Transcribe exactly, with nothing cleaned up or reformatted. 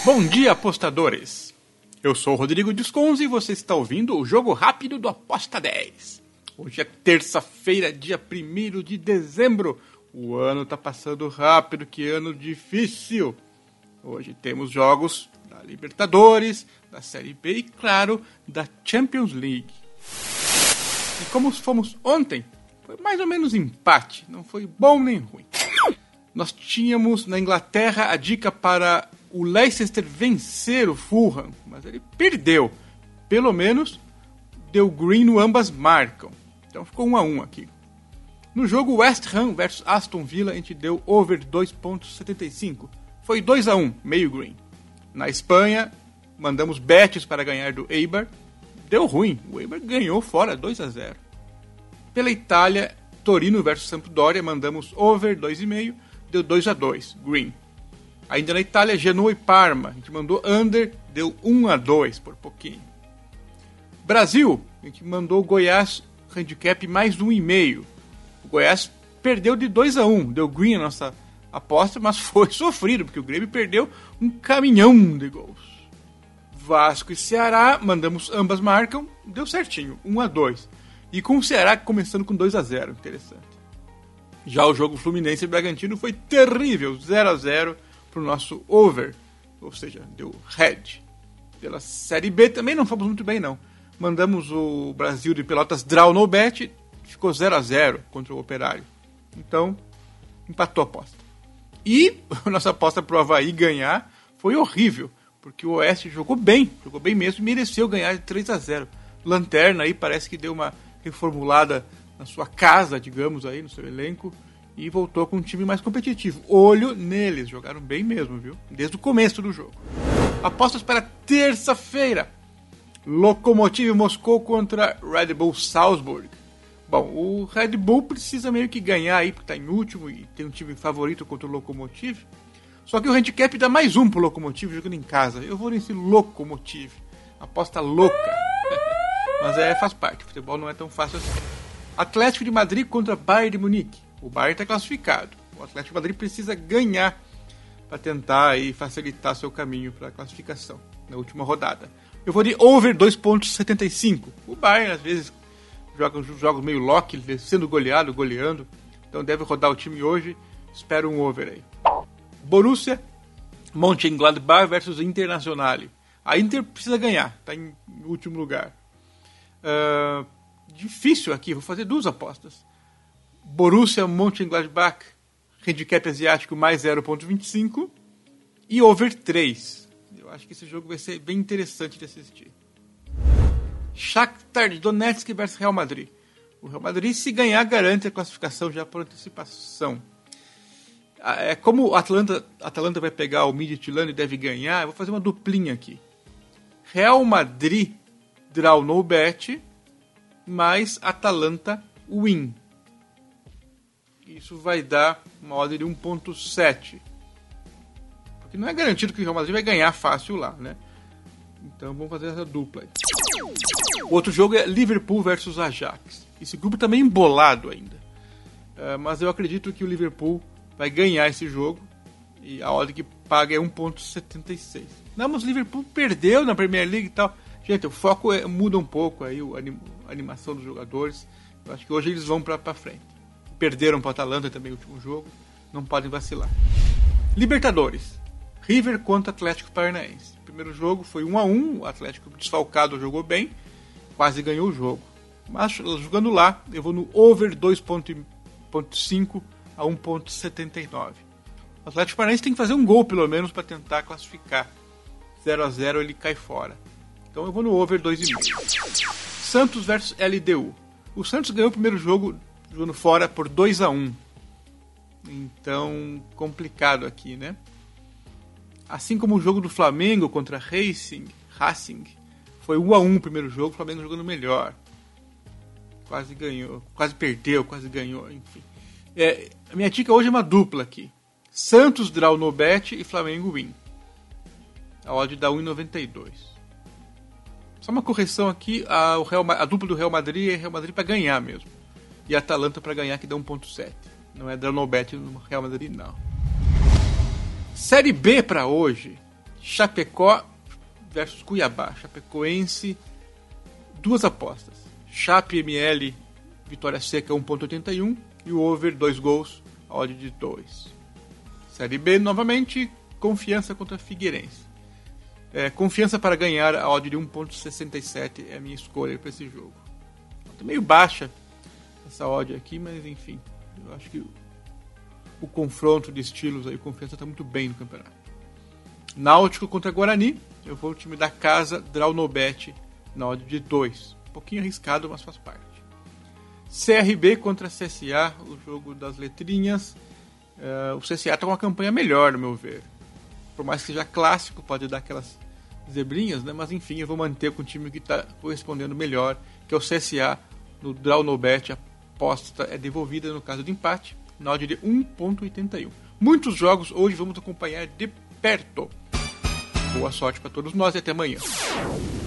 Bom dia, apostadores! Eu sou o Rodrigo Desconze e você está ouvindo o Jogo Rápido do Aposta dez. Hoje é terça-feira, dia primeiro de dezembro. O ano tá passando rápido, que ano difícil. Hoje temos jogos da Libertadores, da Série B e, claro, da Champions League. E como fomos ontem, foi mais ou menos empate, não foi bom nem ruim. Nós tínhamos na Inglaterra a dica para o Leicester vencer o Fulham, mas ele perdeu. Pelo menos deu green no ambas marcam. Então ficou um a um aqui. No jogo West Ham versus Aston Villa, a gente deu over dois ponto setenta e cinco. Foi dois a um, meio green. Na Espanha, mandamos bets para ganhar do Eibar. Deu ruim, o Eibar ganhou fora dois a zero. Pela Itália, Torino versus Sampdoria, mandamos over dois vírgula cinco, deu dois a dois, green. Ainda na Itália, Genoa e Parma, a gente mandou under, deu um a dois, por pouquinho. Brasil, a gente mandou Goiás handicap mais um vírgula cinco. O Goiás perdeu de dois a um, deu green a nossa aposta, mas foi sofrido, porque o Grêmio perdeu um caminhão de gols. Vasco e Ceará, mandamos ambas marcam, deu certinho, um a dois. E com o Ceará começando com dois a zero, interessante. Já o jogo Fluminense e Bragantino foi terrível, zero a zero para o nosso over, ou seja, deu red. Pela Série B também não fomos muito bem não. Mandamos o Brasil de Pelotas draw no bet, ficou zero a zero contra o Operário. Então, empatou a aposta. E a nossa aposta para o Avaí ganhar foi horrível, porque o Oeste jogou bem, jogou bem mesmo e mereceu ganhar de três a zero. Lanterna aí parece que deu uma reformulada na sua casa, digamos aí, no seu elenco, e voltou com um time mais competitivo. Olho neles, jogaram bem mesmo, viu? Desde o começo do jogo. Apostas para terça-feira. Lokomotiv Moscou contra Red Bull Salzburg. Bom, o Red Bull precisa meio que ganhar aí, porque está em último e tem um time favorito contra o Lokomotiv. Só que o handicap dá mais um pro Lokomotiv jogando em casa. Eu vou nesse Lokomotiv. Aposta louca. Mas é, faz parte, o futebol não é tão fácil assim. Atlético de Madrid contra Bayern de Munique. O Bayern está classificado. O Atlético de Madrid precisa ganhar para tentar aí facilitar seu caminho para a classificação na última rodada. Eu vou de over dois ponto setenta e cinco. O Bayern às vezes joga jogos meio lock, sendo goleado, goleando. Então deve rodar o time hoje. Espero um over aí. Borussia Mönchengladbach versus Internacional. A Inter precisa ganhar, está em último lugar. Uh, difícil aqui, vou fazer duas apostas. Borussia Mönchengladbach, handicap asiático mais zero ponto vinte e cinco e over três. Eu acho que esse jogo vai ser bem interessante de assistir. Shakhtar Donetsk versus Real Madrid. O Real Madrid, se ganhar, garante a classificação já por antecipação. É, como o Atlanta, Atlanta vai pegar o Midtjylland e deve ganhar, eu vou fazer uma duplinha aqui. Real Madrid draw no bet mais Atalanta win. Isso vai dar uma odd de um ponto sete. Porque não é garantido que o Real Madrid vai ganhar fácil lá, né? Então vamos fazer essa dupla aí. O outro jogo é Liverpool versus Ajax. Esse grupo tá meio embolado ainda. Uh, mas eu acredito que o Liverpool vai ganhar esse jogo. E a odd que paga é um ponto setenta e seis. Não, mas o Liverpool perdeu na Premier League e tal. Gente, o foco é, muda um pouco aí, a animação dos jogadores. Eu acho que hoje eles vão pra, pra frente. Perderam para o Atalanta também no último jogo. Não podem vacilar. Libertadores. River contra Atlético Paranaense. O primeiro jogo foi um a um. O Atlético desfalcado jogou bem. Quase ganhou o jogo. Mas jogando lá, eu vou no over dois ponto cinco a um ponto setenta e nove. O Atlético Paranaense tem que fazer um gol pelo menos para tentar classificar. zero a zero ele cai fora. Então eu vou no over dois vírgula cinco. Santos versus L D U. O Santos ganhou o primeiro jogo jogando fora por dois a um. Então, complicado aqui, né? Assim como o jogo do Flamengo contra Racing, Racing foi um a um o primeiro jogo, o Flamengo jogando melhor. Quase ganhou, quase perdeu, quase ganhou, enfim. É, a minha dica hoje é uma dupla aqui. Santos draw no bet e Flamengo win. A odd dá um vírgula noventa e dois. Só uma correção aqui, a, o Real, a dupla do Real Madrid é Real Madrid para ganhar mesmo. E a Atalanta para ganhar, que dá um ponto sete. Não é draw no bet no Real Madrid, não. Série B para hoje. Chapecó versus Cuiabá. Chapecoense, duas apostas. Chape M L, vitória seca um ponto oitenta e um e o over dois gols, odd de dois. Série B, novamente, Confiança contra Figueirense. É, confiança para ganhar, a odd de um ponto sessenta e sete é a minha escolha para esse jogo. Tá meio baixa essa odd aqui, mas enfim, eu acho que o, o confronto de estilos aí, Confiança está muito bem no campeonato. Náutico contra Guarani, eu vou o time da casa, draw no bet, na odd de dois. Um pouquinho arriscado, mas faz parte. C R B contra C S A, o jogo das letrinhas. Uh, o C S A está com uma campanha melhor, no meu ver. Por mais que seja clássico, pode dar aquelas zebrinhas, né? Mas enfim, eu vou manter com o time que está correspondendo melhor, que é o C S A. No draw no bet, a aposta é devolvida no caso de empate, na odd de um ponto oitenta e um. Muitos jogos hoje vamos acompanhar de perto. Boa sorte para todos nós e até amanhã.